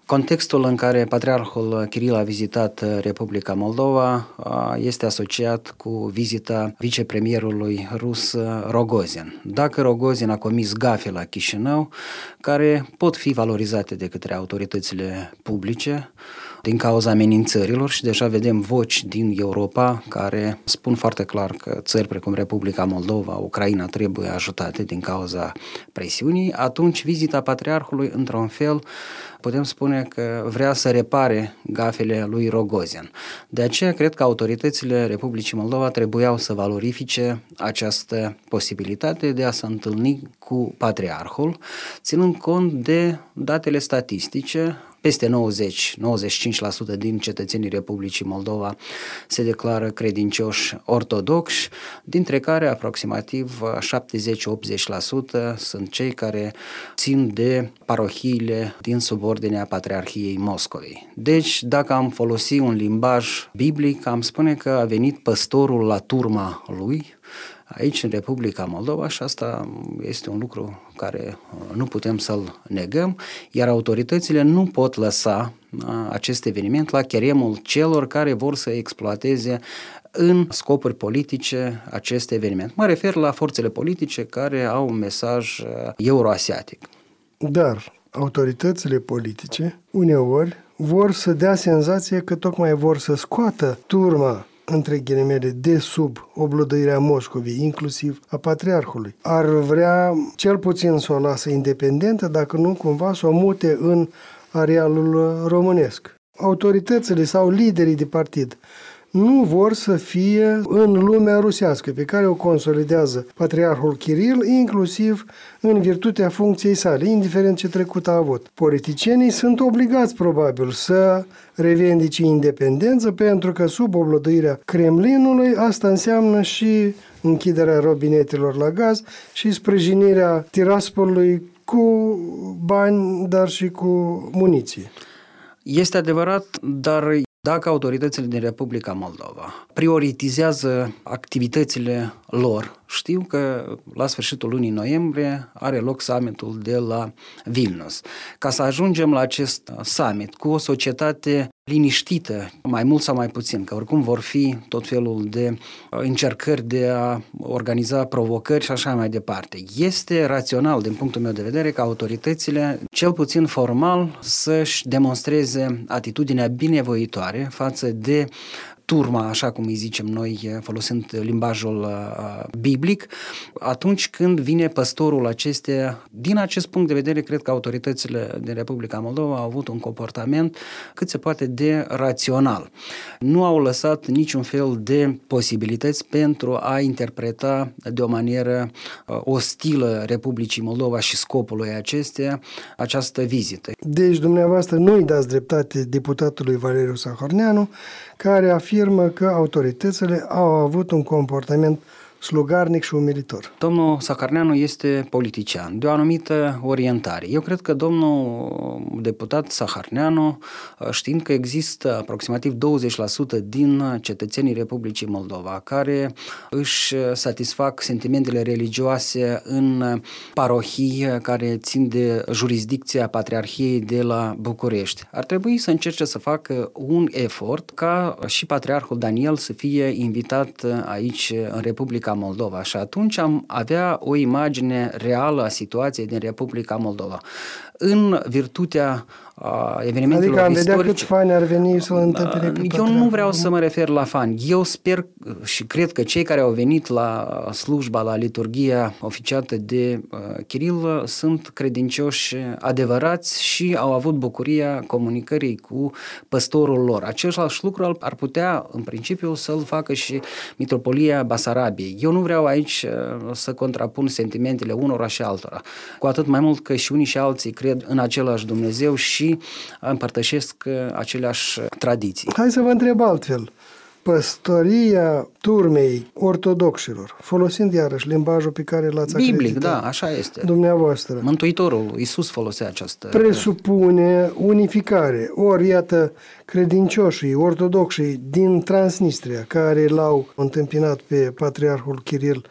Contextul în care Patriarhul Kiril a vizitat Republica Moldova este asociat cu vizita vicepremierului rus Rogozin. Dacă Rogozin a comis gafe la Chișinău, care pot fi valorizate de către autoritățile publice din cauza amenințărilor, și deja vedem voci din Europa care spun foarte clar că țări precum Republica Moldova, Ucraina trebuie ajutate din cauza presiunii, atunci vizita Patriarhului, într-un fel, putem spune că vrea să repare gafele lui Rogozin. De aceea cred că autoritățile Republicii Moldova trebuiau să valorifice această posibilitate de a se întâlni cu Patriarhul, ținând cont de datele statistice. Peste 90-95% din cetățenii Republicii Moldova se declară credincioși ortodoxi, dintre care aproximativ 70-80% sunt cei care țin de parohiile din subordinea Patriarhiei Moscovei. Deci, dacă am folosi un limbaj biblic, am spune că a venit păstorul la turma lui aici în Republica Moldova, și asta este un lucru care nu putem să-l negăm, iar autoritățile nu pot lăsa acest eveniment la cheremul celor care vor să exploateze în scopuri politice acest eveniment. Mă refer la forțele politice care au un mesaj euroasiatic. Dar autoritățile politice uneori vor să dea senzația că tocmai vor să scoată turma, între ghilimele, de sub oblădăirea Moscovei, inclusiv a Patriarhului. Ar vrea cel puțin să o lasă independentă, dacă nu cumva să o mute în arealul românesc. Autoritățile sau liderii de partid nu vor să fie în lumea rusească pe care o consolidează Patriarhul Kiril, inclusiv în virtutea funcției sale, indiferent ce trecut a avut. Politicienii sunt obligați probabil să revendice independență, pentru că sub oblăduirea Kremlinului asta înseamnă și închiderea robinetelor la gaz și sprijinirea Tiraspolului cu bani, dar și cu muniție. Este adevărat, dar dacă autoritățile din Republica Moldova prioritizează activitățile lor, știu că la sfârșitul lunii noiembrie are loc summitul de la Vilnius. Ca să ajungem la acest summit cu o societate liniștită, mai mult sau mai puțin, că oricum vor fi tot felul de încercări de a organiza provocări și așa mai departe. Este rațional, din punctul meu de vedere, ca autoritățile, cel puțin formal, să-și demonstreze atitudinea binevoitoare față de turma, așa cum îi zicem noi, folosind limbajul biblic, atunci când vine păstorul acestea. Din acest punct de vedere, cred că autoritățile din Republica Moldova au avut un comportament cât se poate de rațional. Nu au lăsat niciun fel de posibilități pentru a interpreta de o manieră ostilă Republicii Moldova și scopului acestea această vizită. Deci, dumneavoastră, nu-i dați dreptate deputatului Valeriu Sahorneanu, care afirmă că autoritățile au avut un comportament slugarnic și umilitor. Domnul Sahorneanu este politician de o anumită orientare. Eu cred că domnul deputat Sahorneanu, știind că există aproximativ 20% din cetățenii Republicii Moldova care își satisfac sentimentele religioase în parohii care țin de jurisdicția Patriarhiei de la București, ar trebui să încerce să facă un efort ca și Patriarhul Daniel să fie invitat aici în Republica Moldova, și atunci am avea o imagine reală a situației din Republica Moldova. În virtutea evenimentelor adică am istorice. vedea câți fani ar veni să-l întâmpine pe Eu nu vreau să mă refer la fani. Eu sper și cred că cei care au venit la slujba, la liturghia oficiată de Kiril sunt credincioși adevărați și au avut bucuria comunicării cu păstorul lor. Același lucru ar putea, în principiu, să-l facă și Mitropolia Basarabiei. Eu nu vreau aici să contrapun sentimentele unora și altora. Cu atât mai mult că și unii și alții cred în același Dumnezeu și împărtășesc aceleași tradiții. Hai să vă întreb altfel. Păstoria turmei ortodoxilor, folosind iarăși limbajul pe care l-ați acreditat. Biblic, da, așa este. Dumneavoastră. Mântuitorul Iisus folosea această. Presupune unificare. Ori, iată, credincioșii ortodoxii din Transnistria, care l-au întâmpinat pe Patriarhul Kiril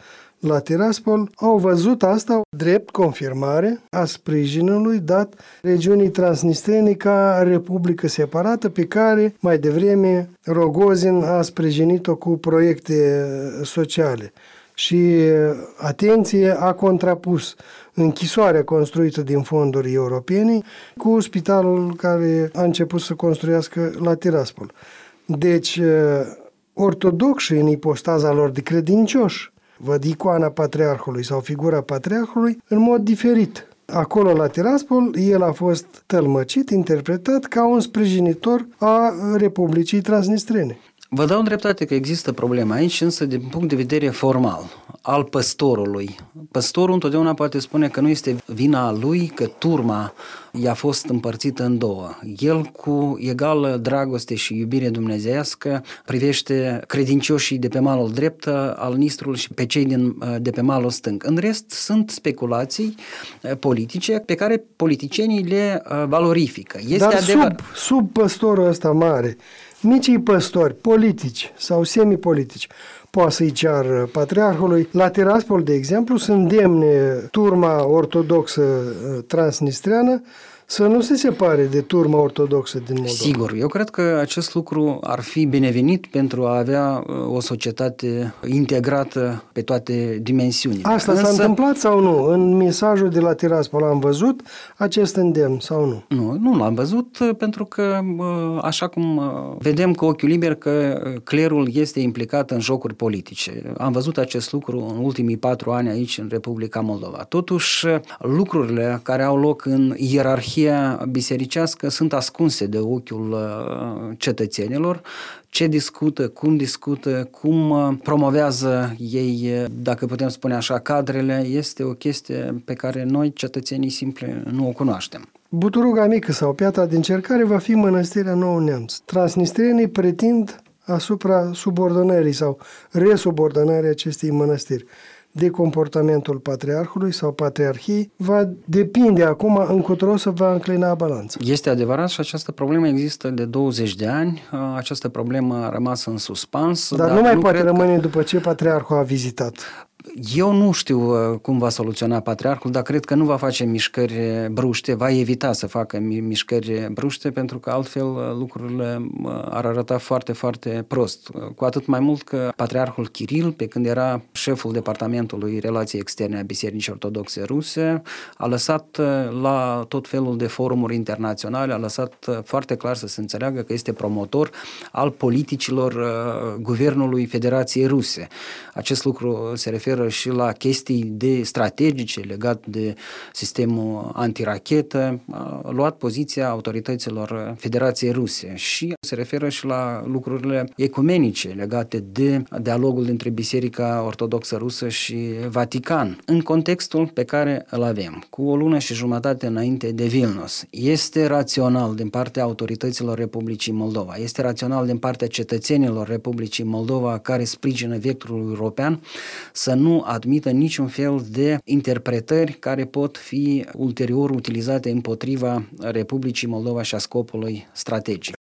la Tiraspol au văzut asta drept confirmare a sprijinului dat regiunii transnistrene ca republică separată, pe care mai devreme Rogozin a sprijinit-o cu proiecte sociale. Și, atenție, a contrapus închisoarea construită din fonduri europene cu spitalul care a început să construiască la Tiraspol. Deci, ortodoxii în ipostaza lor de credincioși văd icoana patriarhului sau figura patriarhului în mod diferit. Acolo, la Tiraspol, el a fost tălmăcit, interpretat ca un sprijinitor a Republicii Transnistrene. Vă dau dreptate că există probleme aici, însă din punct de vedere formal, al păstorului. Păstorul întotdeauna poate spune că nu este vina lui că turma i-a fost împărțită în două. El, cu egală dragoste și iubire dumnezeiască, privește credincioșii de pe malul drept al Nistrului și pe cei de pe malul stâng. În rest, sunt speculații politice pe care politicienii le valorifică. Dar sub păstorul ăsta mare, micii păstori politici sau semipolitici poate să-i ceară patriarhului. La Tiraspol, de exemplu, să îndemne turma ortodoxă transnistreană să nu se separe de turma ortodoxă din Moldova. Sigur, eu cred că acest lucru ar fi binevenit pentru a avea o societate integrată pe toate dimensiunile. Asta s-a întâmplat sau nu? În mesajul de la Tiraspol am văzut acest îndemn sau nu? Nu l-am văzut pentru că, așa cum vedem cu ochiul liber, că clerul este implicat în jocuri politice. Am văzut acest lucru în ultimii 4 ani aici în Republica Moldova. Totuși, lucrurile care au loc în ierarhie bisericească sunt ascunse de ochiul cetățenilor. Ce discută, cum promovează ei, dacă putem spune așa, cadrele, este o chestie pe care noi, cetățenii simple, nu o cunoaștem. Buturuga Mică sau Piatra de Încercare va fi mănăstirea Nou Neamț. Transnistrenii pretind asupra subordonării sau resubordonării acestei mănăstiri. De comportamentul patriarhului sau patriarhiei va depinde acum încotro să va înclina balanța. Este adevărat și această problemă există de 20 de ani. Această problemă a rămas în suspans. Dar nu mai poate rămâne după ce patriarhul a vizitat. Eu nu știu cum va soluționa patriarhul, dar cred că nu va face mișcări bruște, va evita să facă mișcări bruște, pentru că altfel lucrurile ar arăta foarte, foarte prost. Cu atât mai mult că patriarhul Kiril, pe când era șeful departamentului relații externe a Bisericii Ortodoxe Ruse, a lăsat la tot felul de forumuri internaționale, a lăsat foarte clar să se înțeleagă că este promotor al politicilor guvernului Federației Ruse. Acest lucru se referă și la chestii strategice legate de sistemul antirachetă, a luat poziția autorităților Federației Ruse și se referă și la lucrurile ecumenice legate de dialogul dintre Biserica Ortodoxă Rusă și Vatican. În contextul pe care îl avem, cu o lună și jumătate înainte de Vilnius, este rațional din partea autorităților Republicii Moldova, este rațional din partea cetățenilor Republicii Moldova care sprijină vectorul european să nu admită niciun fel de interpretări care pot fi ulterior utilizate împotriva Republicii Moldova și a scopului strategic.